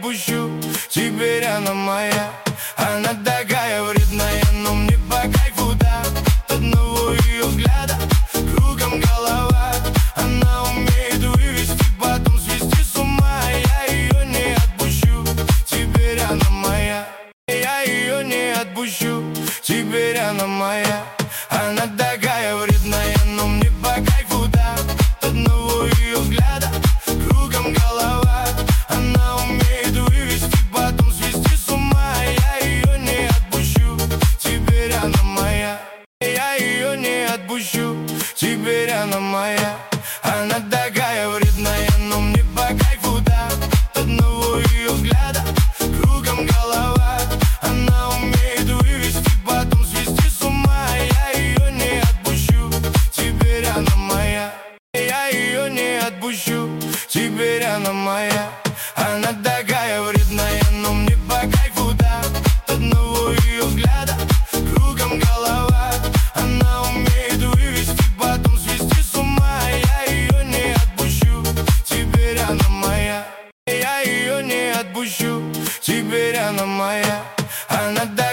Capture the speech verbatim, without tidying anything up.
отпущу. Теперь она моя. Она такая вредная, но мне по кайфу, да. От одного ее взгляда кругом голова. Она умеет вывести, потом свести с ума. Я ее не отпущу. Теперь она моя. Я ее не отпущу. Теперь она моя. Она такая вредная, но мне по кайфу, да. От одного ее взгляда кругом голова. Она умеет вывести, потом свести с ума. Я ее не отпущу. Теперь она моя. Я ее не отпущу. Теперь она моя. Она такая вредная, но мне по кайфу, да. От одного ее взгляда кругом голова. Она умеет вывести, потом свести с ума. Я ее не отпущу. Теперь она моя. Я ее не отпущу. Теперь она моя. Она такая вредная, но мне по кайфу, да. От одного ее взгляда кругом голова. Она умеет вывести, потом свести с ума. Я ее не отпущу. Теперь она моя. Я ее не отпущу. Теперь она моя. Она